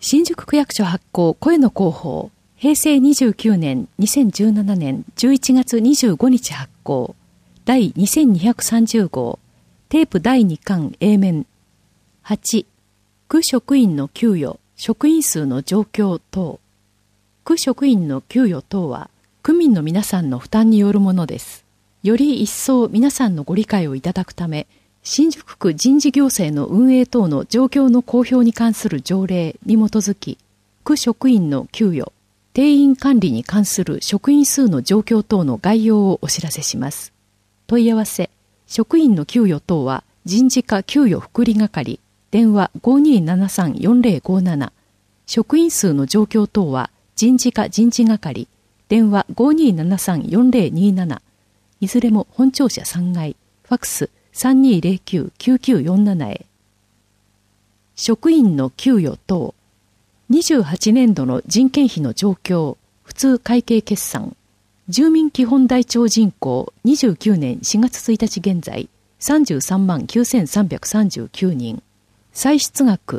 新宿区役所発行声の広報、平成29年2017年11月25日発行、第2230号、テープ第2巻 A 面。8、区職員の給与、職員数の状況等。区職員の給与等は、区民の皆さんの負担によるものです。より一層皆さんのご理解をいただくため、新宿区人事行政の運営等の状況の公表に関する条例に基づき、区職員の給与、定員管理に関する職員数の状況等の概要をお知らせします。問い合わせ、職員の給与等は人事課給与福利係、電話 5273-4057、職員数の状況等は人事課人事係、電話 5273-4027、いずれも本庁舎3階、ファクス3209-9947へ。職員の給与等、28年度の人件費の状況、普通会計決算、住民基本台帳人口29年4月1日現在33万9339人、歳出額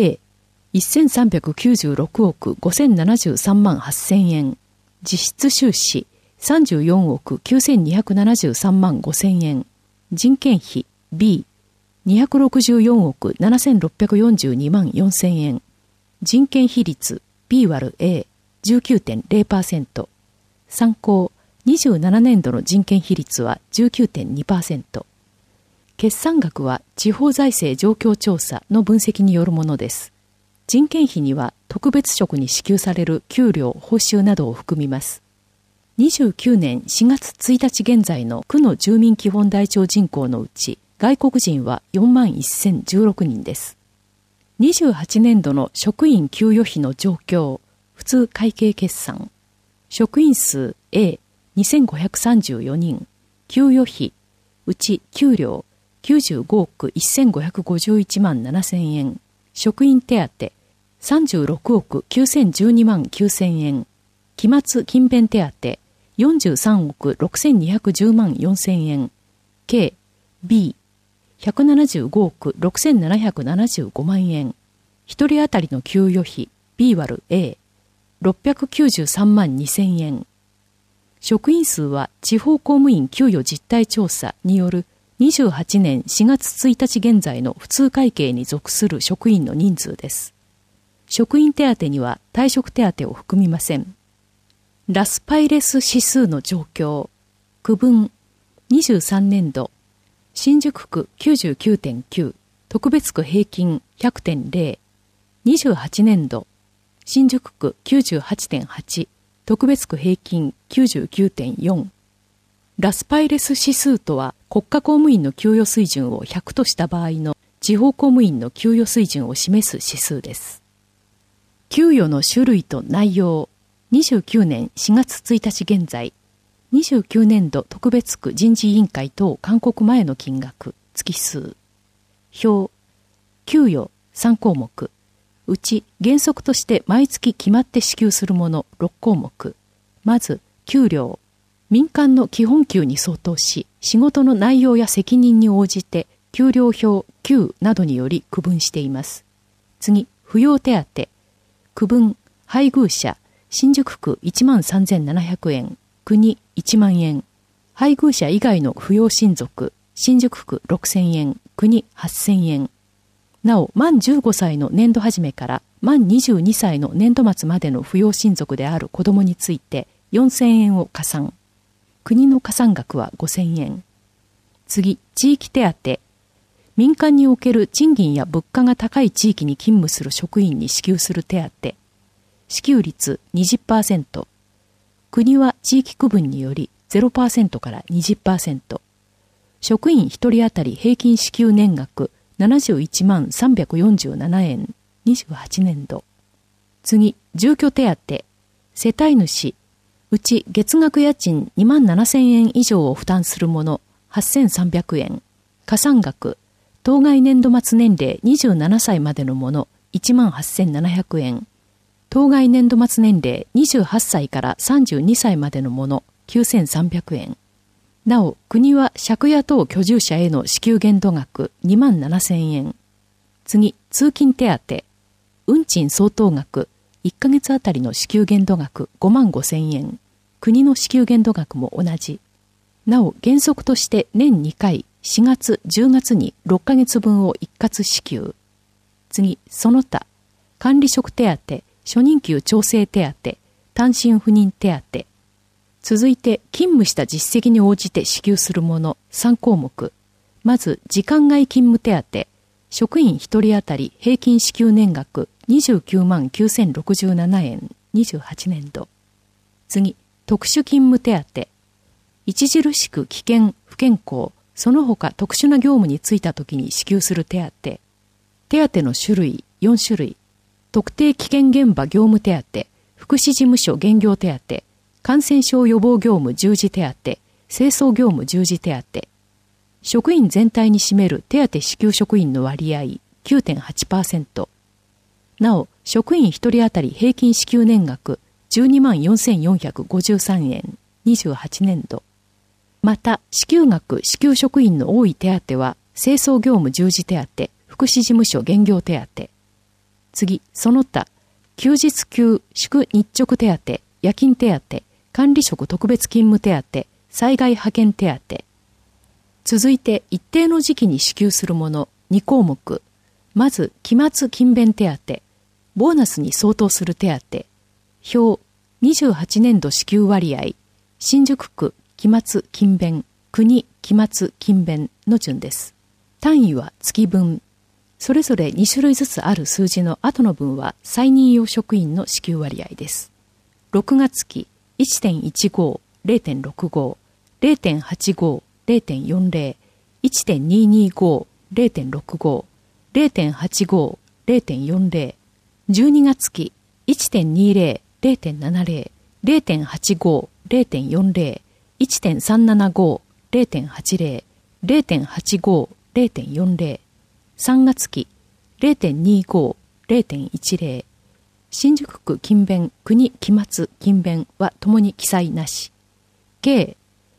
A、1396億5073万8000円、実質収支34億9273万5000円、人件費 B264億7642万4000円、人件費率 B÷A19.0%、参考27年度の人件費率は 19.2%。決算額は地方財政状況調査の分析によるものです。人件費には特別職に支給される給料・報酬などを含みます。29年4月1日現在の区の住民基本台帳人口のうち、外国人は4万1016人です。28年度の職員給与費の状況、普通会計決算。職員数 A2534人、給与費、うち給料95億1551万7000円、職員手当36億9012万9000円、期末勤勉手当43億6210万4000円、計 B175億6775万円、一人当たりの給与費 B÷A693万2000円。職員数は地方公務員給与実態調査による28年4月1日現在の普通会計に属する職員の人数です。職員手当には退職手当を含みません。ラスパイレス指数の状況。区分。23年度。新宿区 99.9、特別区平均 100.0。28年度。新宿区 98.8、特別区平均 99.4。ラスパイレス指数とは国家公務員の給与水準を100とした場合の地方公務員の給与水準を示す指数です。給与の種類と内容。29年4月1日現在、29年度特別区人事委員会等勧告前の金額、月数。表、給与3項目。うち原則として毎月決まって支給するもの6項目。まず、給料。民間の基本給に相当し、仕事の内容や責任に応じて、給料表、給などにより区分しています。次、扶養手当。区分、配偶者。新宿区13,700円、国1万円。配偶者以外の扶養親族、新宿区6,000円、国8,000円。なお、満15歳の年度始めから満22歳の年度末までの扶養親族である子どもについて4,000円を加算。国の加算額は5,000円。次、地域手当。民間における賃金や物価が高い地域に勤務する職員に支給する手当。支給率 20%。国は地域区分により 0% から 20%。職員1人当たり平均支給年額71万347円。28年度。次、住居手当。世帯主。うち月額家賃2万7,000円以上を負担するもの8,300円。加算額。当該年度末年齢27歳までのもの18,700円。当該年度末年齢28歳から32歳までのもの9,300円。なお、国は借家等居住者への支給限度額2万7,000円。次、通勤手当。 運賃相当額、1ヶ月あたりの支給限度額5万5千円。国の支給限度額も同じ。なお、原則として年2回、4月、10月に6ヶ月分を一括支給。次、その他、管理職手当、初任給調整手当、単身赴任手当。続いて、勤務した実績に応じて支給するもの3項目。まず、時間外勤務手当、職員1人当たり平均支給年額29万9067円、28年度。次、特殊勤務手当。著しく危険、不健康、その他特殊な業務に就いたときに支給する手当。手当の種類4種類。特定危険現場業務手当、福祉事務所減業手当、感染症予防業務従事手当、清掃業務従事手当。職員全体に占める手当支給職員の割合 9.8%。なお、職員1人当たり平均支給年額12万4453円、28年度。また、支給額支給職員の多い手当は、清掃業務従事手当、福祉事務所減業手当。次、その他、休日給、祝日直手当、夜勤手当、管理職特別勤務手当、災害派遣手当。続いて、一定の時期に支給するもの2項目。まず、期末勤勉手当、ボーナスに相当する手当。表、28年度支給割合、新宿区、期末勤勉、国期末勤勉の順です。単位は月分。それぞれ2種類ずつある数字の後の分は再任用職員の支給割合です。6月期 1.15、0.65、0.85、0.40、1.225、0.65、0.85、0.40、12月期 1.20、0.70、0.85、0.40、1.375、0.80、0.85、0.40、3月期 0.25、0.10、新宿区勤勉、国期末勤勉はともに記載なし。計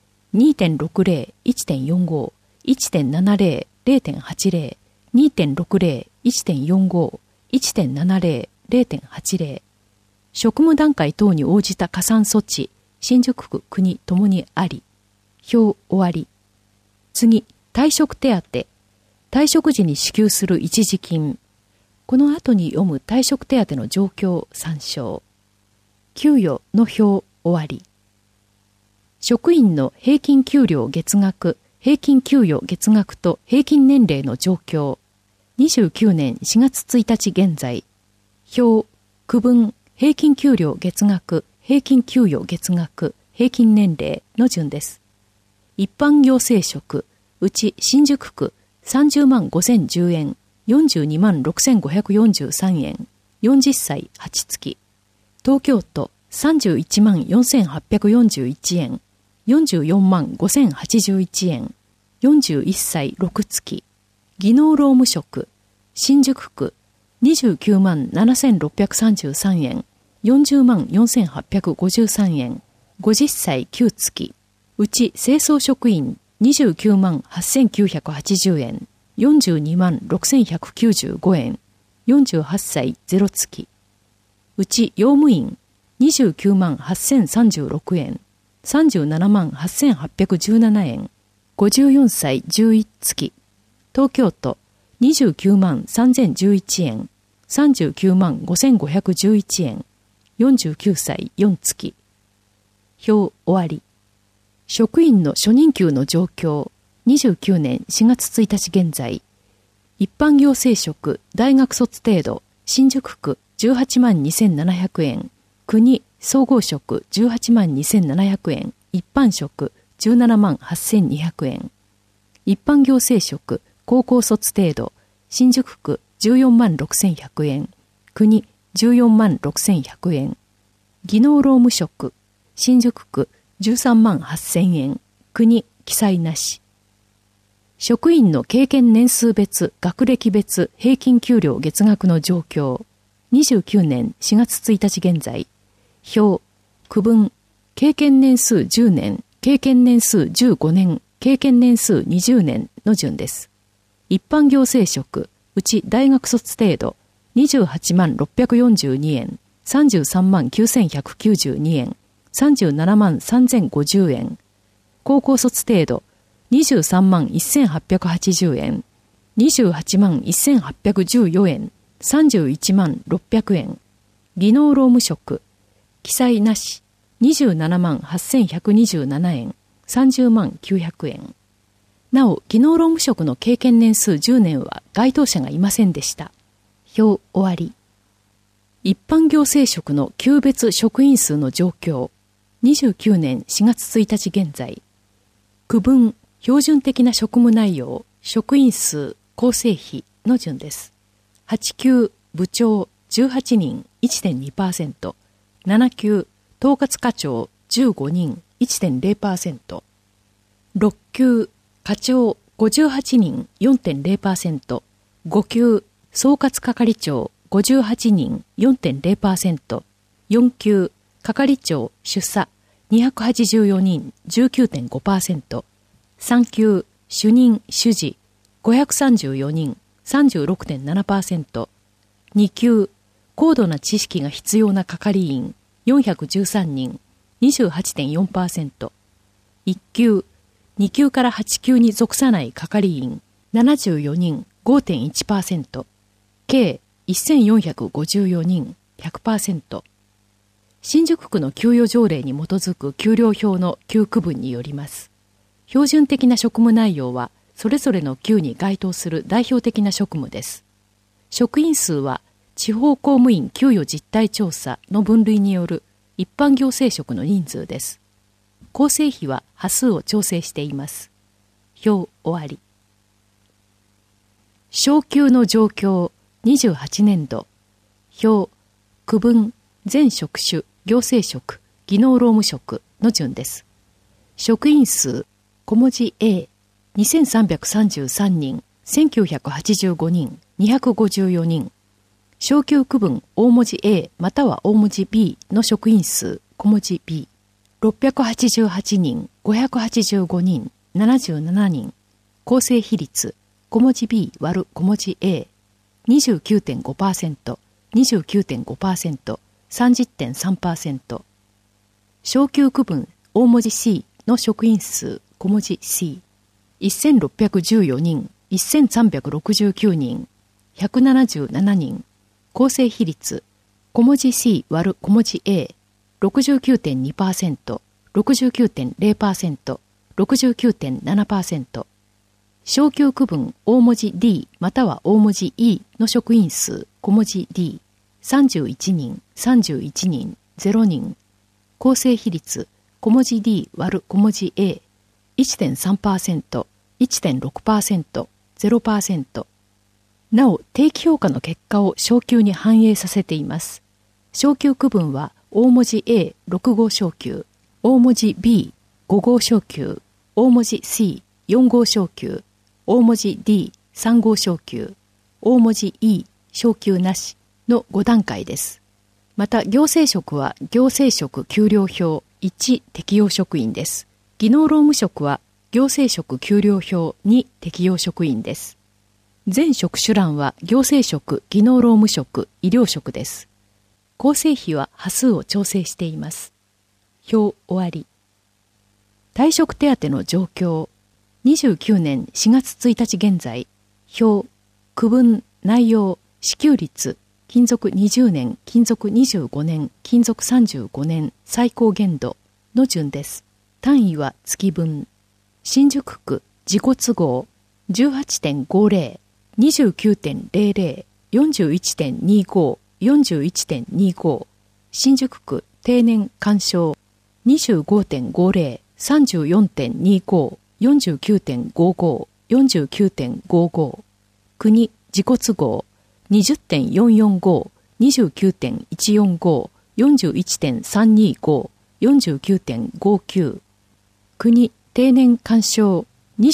2.60、1.45、1.70、0.80、2.60、1.45、1.70、0.80。職務段階等に応じた加算措置、新宿区国ともにあり。表終わり。次、退職手当。退職時に支給する一時金。この後に読む退職手当の状況参照。給与の表終わり。職員の平均給料月額、平均給与月額と平均年齢の状況。29年4月1日現在。表、区分、平均給料月額、平均給与月額、平均年齢の順です。一般行政職、うち新宿区30万5010円、42万6543円、40歳8月。東京都31万4841円、44万5081円、41歳6月。技能労務職、新宿区29万7633円、40万4853円、50歳9月。うち清掃職員29万8980円、42万6195円、48歳0月。うち用務員29万8036円、37万8817円、54歳11月。東京都29万3011円、39万5511円、49歳4月。表終わり。職員の初任給の状況。29年4月1日現在。一般行政職、大学卒程度、新宿区18万2700円。国、総合職18万2700円。一般職17万8200円。一般行政職、高校卒程度、新宿区14万6100円。国14万6100円。技能労務職、新宿区13万8000円。国記載なし。職員の経験年数別、学歴別、平均給料月額の状況。29年4月1日現在。表、区分、経験年数10年、経験年数15年、経験年数20年の順です。一般行政職、うち大学卒程度、 28万642円、33万9192円、37万3050円。高校卒程度、23万1880円、28万1814円、31万600円。技能労務職、記載なし、27万8127円、30万900円。なお、技能労務職の経験年数10年は該当者がいませんでした。表終わり。一般行政職の級別職員数の状況。29年4月1日現在。区分、標準的な職務内容、職員数、構成比の順です。8級、部長18人 1.2%。7級、統括課長15人 1.0%。6級、課長58人 4.0%。5級、総括係長58人 4.0%。4級、係長主査284人 19.5%。3級、主任主事534人 36.7%。2級、高度な知識が必要な係員413人 28.4%。1級、2級から8級に属さない係員74人 5.1%。計1454人 100%。新宿区の給与条例に基づく給料表の給区分によります。標準的な職務内容はそれぞれの級に該当する代表的な職務です。職員数は地方公務員給与実態調査の分類による一般行政職の人数です。構成比は波数を調整しています。表終わり。昇給の状況28年度。表、区分、全職種、行政職、技能労務職の順です。職員数、小文字 A、2333人、1985人、254人。昇給区分、大文字 A または大文字 B の職員数、小文字 B。688人、585人、77人。構成比率、小文字 B 割る小文字 A。29.5%、29.5%、30.3%。昇給区分、大文字 C の職員数、小文字 C。1614人、1369人、177人。構成比率、小文字 C 割る小文字 A。69.2%、69.0%、69.7%。昇給区分大文字 D または大文字 E の職員数小文字 D。31人、31人、0人。構成比率小文字 D 割る小文字 A。1.3%、1.6%、0%。なお、定期評価の結果を昇給に反映させています。昇給区分は大文字 A6 号昇給、大文字 B5 号昇給、大文字 C4 号昇給、大文字 D3 号昇給、大文字 E 昇給なしの5段階です。また行政職は行政職給料表1適用職員です。技能労務職は行政職給料表2適用職員です。全職種欄は行政職、技能労務職、医療職です。構成比は波数を調整しています。表終わり。退職手当の状況。29年4月1日現在。表、区分、内容、支給率、勤続20年、勤続25年、勤続35年、最高限度の順です。単位は月分。新宿区、自己都合、18.50、29.00、41.25、41.25。新宿区定年干渉 25.50、34.25、49.55、49.55。国自己都合 20.445、29.145、41.325、49.59。国定年干渉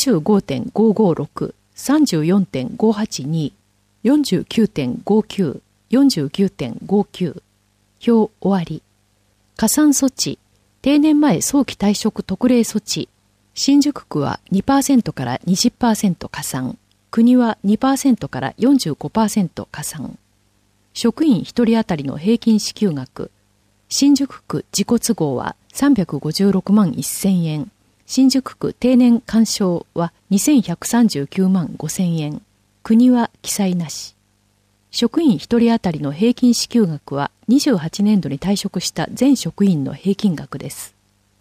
25.556、34.582、49.59、49.59。表終わり。加算措置、定年前早期退職特例措置。新宿区は 2% から 20% 加算。国は 2% から 45% 加算。 職員1人当たりの平均支給額、新宿区自己都合は356万1000円、新宿区定年勧奨は2139万5000円、国は記載なし。職員1人当たりの平均支給額は28年度に退職した全職員の平均額です。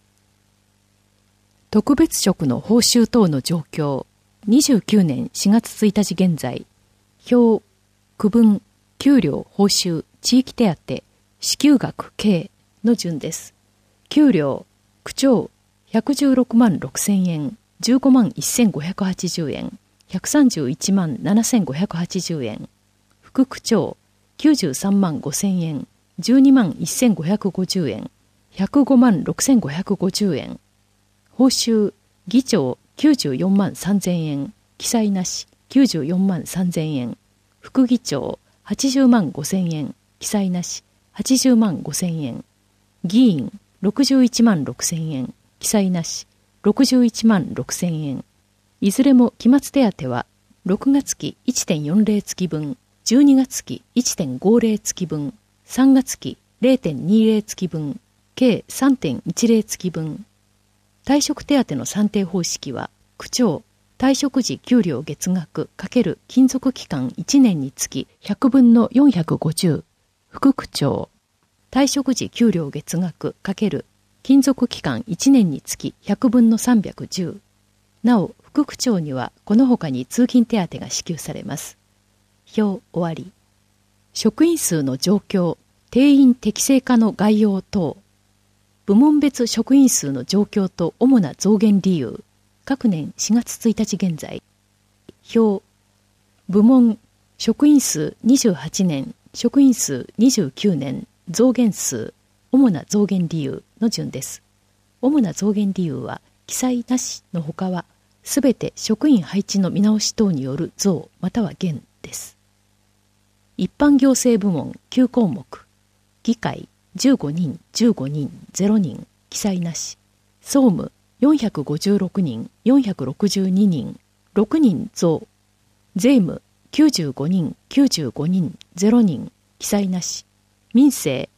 特別職の報酬等の状況、29年4月1日現在、表、区分、給料、報酬、地域手当、支給額計の順です。給料、区長、116万6000円、15万1580円、131万7580円。副区長、93万5000円、12万1550円、105万6550円。報酬、議長、94万3000円、記載なし、94万3000円。副議長、80万5000円、記載なし、80万5000円。議員、61万6000円、記載なし、61万6000円。いずれも期末手当は、6月期 1.40 月分、12月期 1.50 月分、3月期 0.20 月分、計 3.10 月分。退職手当の算定方式は、区長、退職時給料月額×勤続期間1年につき100分の450、副区長、退職時給料月額×勤続期間1年につき100分の310。なお、副区長にはこの他に通勤手当が支給されます。表終わり。職員数の状況、定員適正化の概要等。部門別職員数の状況と主な増減理由。各年4月1日現在。表。部門、職員数28年、職員数29年、増減数、主な増減理由の順です。主な増減理由は、記載なしのほかは、すべて職員配置の見直し等による増または減です。一般行政部門9項目。議会15人、15人、0人、記載なし。総務456人、462人、6人増。税務95人、95人、0人、記載なし。民生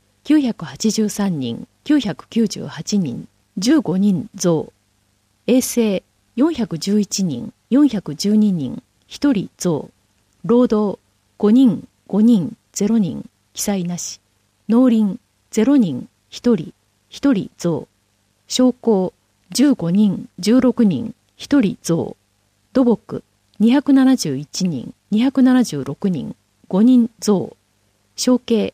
983人、998人、15人増。衛生411人、412人、1人増。労働5人、5人、0人、記載なし。農林0人、1人、1人増。商工15人、16人、1人増。土木271人、276人、5人増。承継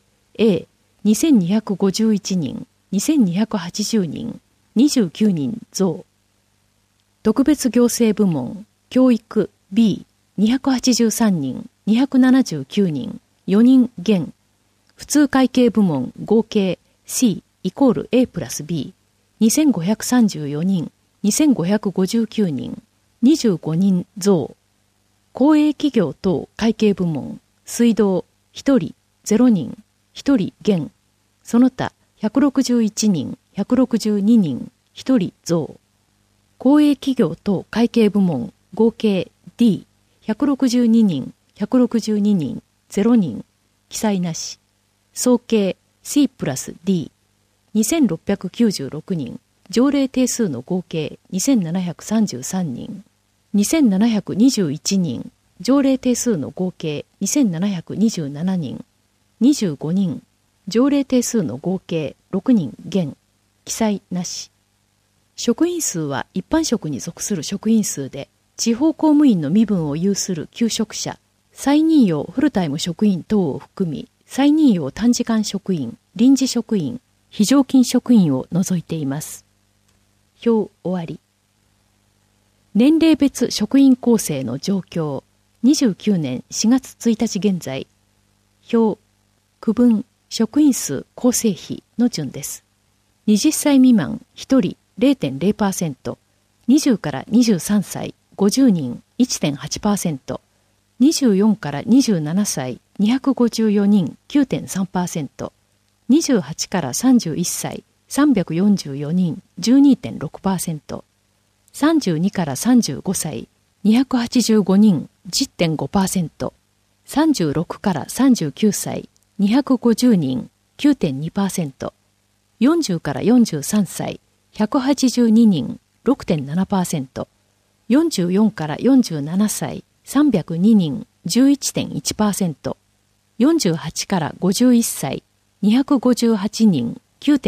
A2251人、2280人、29人増。特別行政部門教育 B283人、279人、4人減。普通会計部門合計 C =Aプラス B2534人、2559人、25人増。公営企業等会計部門水道1人、0人、1人減。その他161人、162人、1人増。公営企業等会計部門合計 D162人、162人、0人、記載なし。総計 C プラス D2696 人、条例定数の合計2733人、2721人、条例定数の合計2727人、25人、条例定数の合計6人減、記載なし。職員数は一般職に属する職員数で、地方公務員の身分を有する求職者、再任用フルタイム職員等を含み、再任用短時間職員、臨時職員、非常勤職員を除いています。表終わり。年齢別職員構成の状況、29年4月1日現在。表、区分、職員数構成比の順です。20歳未満1人 0.0%、20から23歳50人 1.8%、24から27歳254人 9.3%、28から31歳344人 12.6%、32から35歳285人 10.5%、36から39歳 250人 9.2%、40から43歳182人 6.7%、44から47歳302人 11.1%、48から51歳258人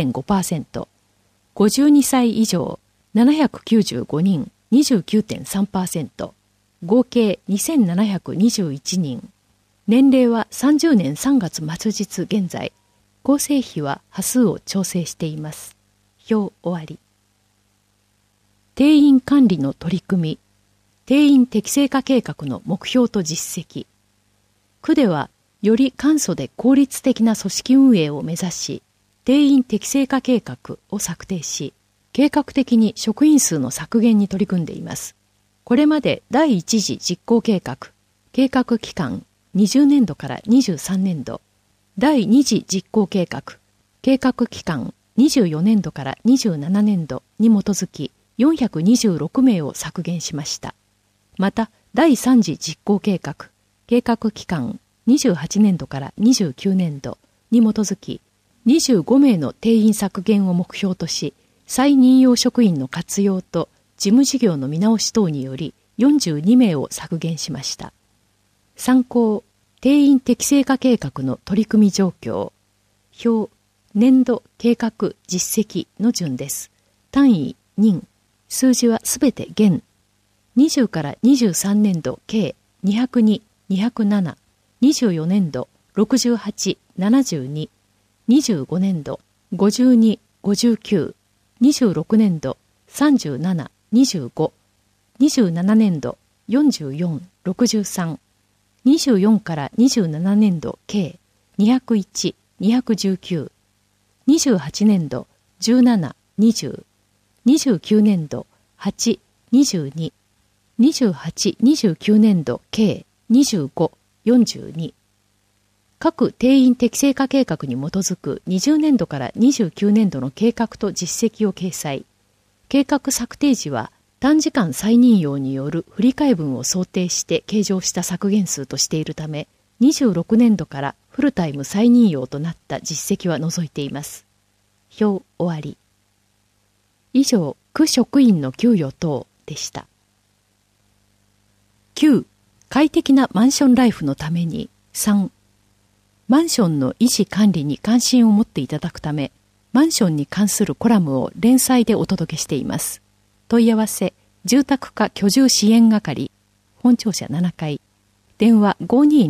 9.5%、52歳以上795人 29.3%、合計2721人。年齢は30年3月末日現在。構成比は波数を調整しています。表終わり。定員管理の取り組み。定員適正化計画の目標と実績。区では、より簡素で効率的な組織運営を目指し、定員適正化計画を策定し、計画的に職員数の削減に取り組んでいます。これまで第一次実行計画、計画期間20年度から23年度、第二次実行計画、計画期間24年度から27年度に基づき426名を削減しました。また、第三次実行計画、計画期間28年度から29年度に基づき25名の定員削減を目標とし、再任用職員の活用と事務事業の見直し等により42名を削減しました。参考、定員適正化計画の取り組み状況。表、年度計画実績の順です。単位、人、数字はすべて減。20から23年度計202、207、24年度68、72、25年度52、59、26年度37、25、27年度44、63、24から27年度計201、219、28年度17、20、29年度8、22、28、29年度計25、42。各定員適正化計画に基づく20年度から29年度の計画と実績を掲載。計画策定時は短時間再任用による振り替え分を想定して計上した削減数としているため、26年度からフルタイム再任用となった実績は除いています。表終わり。以上、区職員の給与等でした。9、快適なマンションライフのために。3、マンションの維持管理に関心を持っていただくため、マンションに関するコラムを連載でお届けしています。問い合わせ、住宅課居住支援係、本庁舎7階、電話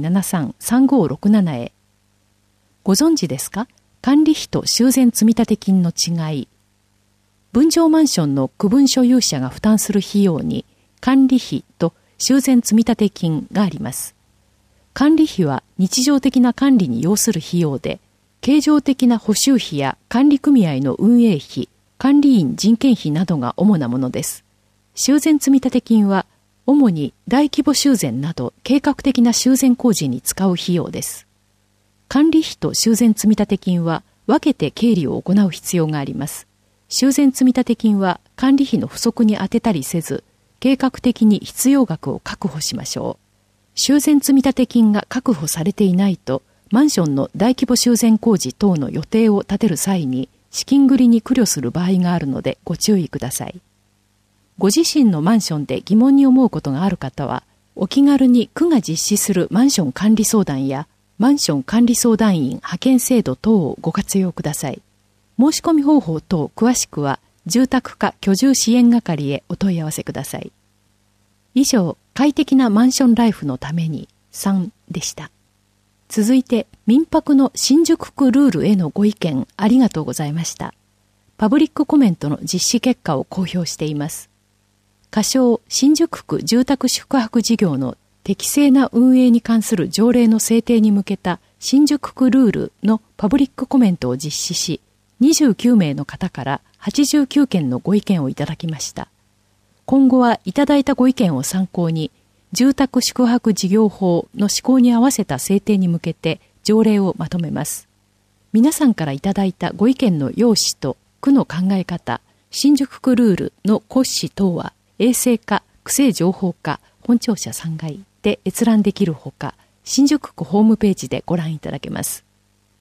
5273-3567 へ。ご存知ですか？管理費と修繕積立金の違い。分譲マンションの区分所有者が負担する費用に、管理費と修繕積立金があります。管理費は日常的な管理に要する費用で、経常的な補修費や管理組合の運営費、管理員人件費などが主なものです。修繕積立金は、主に大規模修繕など計画的な修繕工事に使う費用です。管理費と修繕積立金は分けて経理を行う必要があります。修繕積立金は管理費の不足に充てたりせず、計画的に必要額を確保しましょう。修繕積立金が確保されていないと、マンションの大規模修繕工事等の予定を立てる際に、資金繰りに苦慮する場合があるのでご注意ください。ご自身のマンションで疑問に思うことがある方は、お気軽に区が実施するマンション管理相談や、マンション管理相談員派遣制度等をご活用ください。申し込み方法等詳しくは、住宅課居住支援係へお問い合わせください。以上、快適なマンションライフのために3でした。続いて、民泊の新宿区ルールへのご意見ありがとうございました。パブリックコメントの実施結果を公表しています。仮称新宿区住宅宿泊事業の適正な運営に関する条例の制定に向けた新宿区ルールのパブリックコメントを実施し、29名の方から89件のご意見をいただきました。今後はいただいたご意見を参考に、住宅宿泊事業法の施行に合わせた制定に向けて条例をまとめます。皆さんからいただいたご意見の要旨と区の考え方、新宿区ルールの骨子等は衛生課、区政情報課、本庁舎3階で閲覧できるほか、新宿区ホームページでご覧いただけます。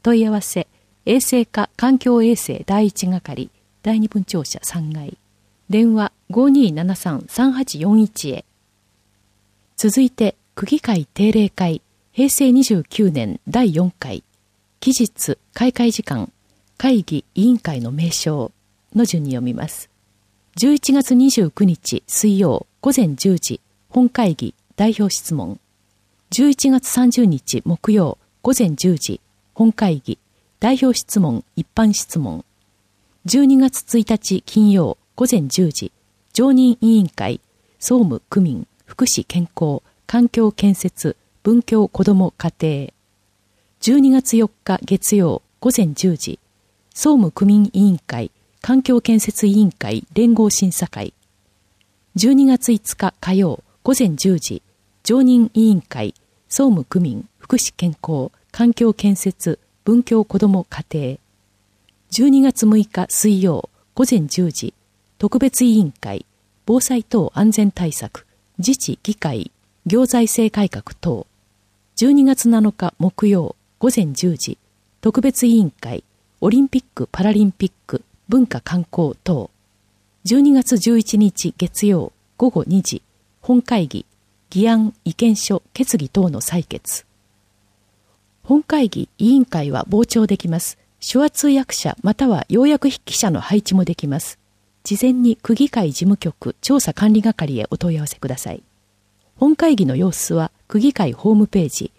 問い合わせ衛生課環境衛生第一係第二分庁舎3階電話 5273-3841 へ。続いて区議会定例会平成29年第4回期日開会時間会議委員会の名称の順に読みます。11月29日水曜午前10時本会議代表質問。11月30日木曜午前10時本会議代表質問一般質問。12月1日金曜午前10時常任委員会総務区民福祉健康環境建設文教子ども家庭。12月4日月曜午前10時総務区民委員会環境建設委員会連合審査会。12月5日火曜午前10時常任委員会総務区民福祉健康環境建設文教子ども家庭。12月6日水曜午前10時特別委員会防災等安全対策自治議会行財政改革等。12月7日木曜午前10時特別委員会オリンピック・パラリンピック文化観光等。12月11日月曜午後2時本会議議案意見書決議等の採決。本会議委員会は傍聴できます。手話通訳者または要約筆記者の配置もできます。事前に区議会事務局調査管理係へお問い合わせください。本会議の様子は区議会ホームページ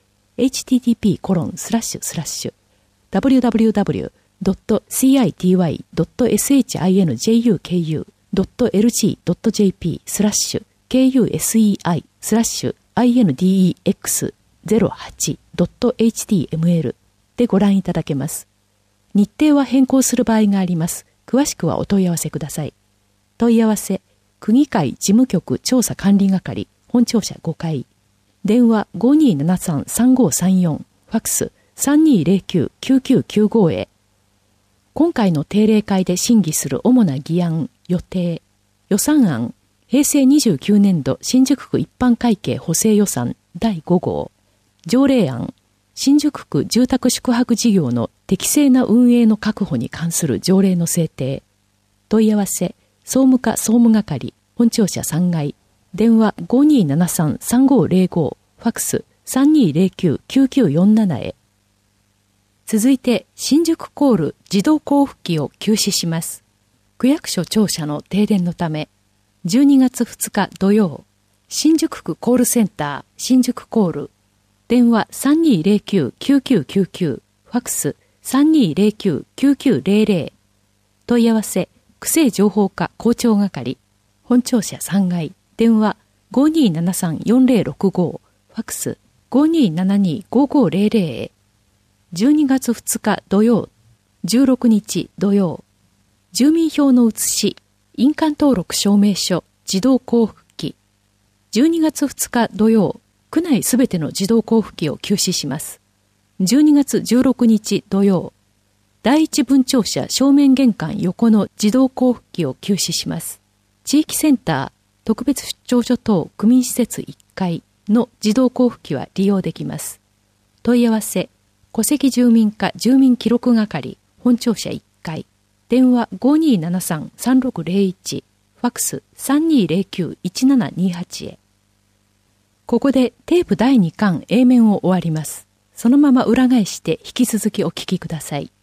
http://www.city.kud.seich.jp.index08.html でご覧いただけます。日程は変更する場合があります。詳しくはお問い合わせください。問い合わせ区議会事務局調査管理係本庁舎5階電話 5273-3534 ファクス 3209-9995 へ。今回の定例会で審議する主な議案予定。予算案平成29年度新宿区一般会計補正予算第5号。条例案新宿区住宅宿泊事業の適正な運営の確保に関する条例の制定。問い合わせ総務課総務係本庁舎3階電話 5273-3505 ファクス 3209-9947 へ。続いて新宿コール自動交付機を休止します。区役所庁舎の停電のため12月2日土曜新宿区コールセンター新宿コール電話 3209-9999 ファクス 3209-9900 問い合わせ区政情報課校長係本庁舎3階電話 5273-4065 ファクス 5272-5500 へ。12月2日土曜16日土曜住民票の写し印鑑登録証明書自動交付機。12月2日土曜区内すべての自動交付機を休止します。12月16日土曜第一分庁舎正面玄関横の自動交付機を休止します。地域センター特別出張所等区民施設1階の自動交付機は利用できます。問い合わせ戸籍住民課住民記録係本庁舎1階電話 5273-3601 ファクス 3209-1728 へ。ここでテープ第2巻 A 面を終わります。そのまま裏返して引き続きお聞きください。